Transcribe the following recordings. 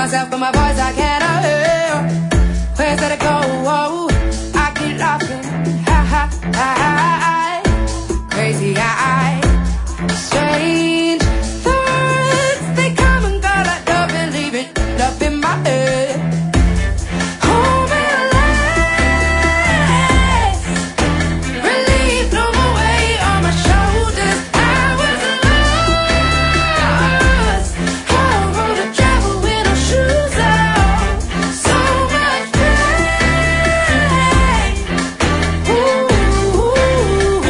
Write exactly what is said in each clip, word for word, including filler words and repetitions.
myself, but my voice I can't hear. Where's that it go? Whoa, I keep laughing. Ha ha ha ha. Crazy eye. Strange thoughts, they come and go like love and leave it up in my head. Home and life, relief, no more weight on my shoulders. I was lost, on a road to travel with no shoes on. So much pain. Ooh, ooh,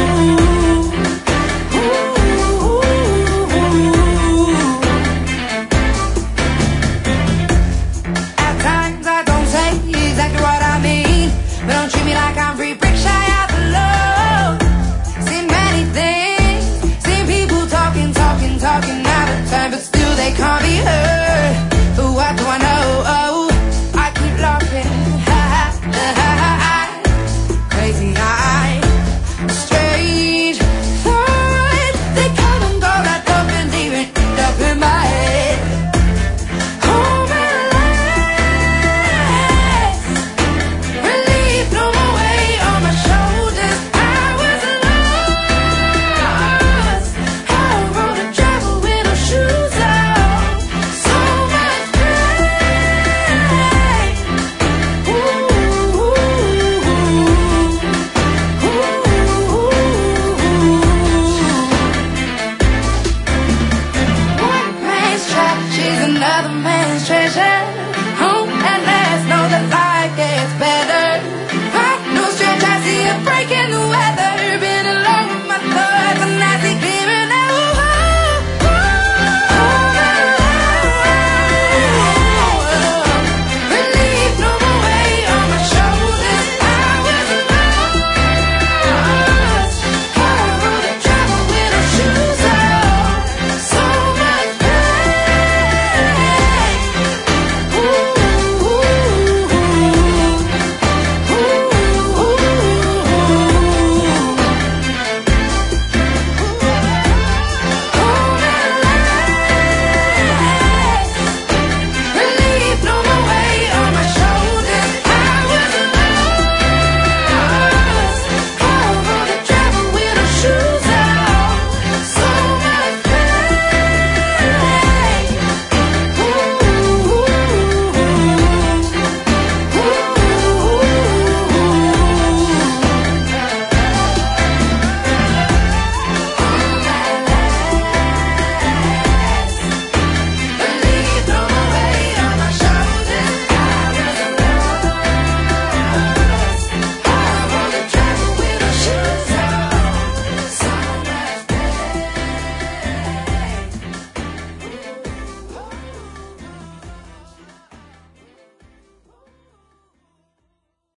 At times I don't say exactly what I mean, but don't treat me like I'm free, brick shy out the love. Seen many things, seen people talking, talking, talking out of time, but still they can't be heard. But what do I know? Oh, I keep laughing. Ha ha ha ha ha. Crazy eye. Strange thoughts, they come and go like up and leave it up in my head. Home and life, relief, no more weight on my shoulders. I was lost, on a road to travel with no shoes on. So much pain. Ooh, ooh, One man's trash is another man's treasure.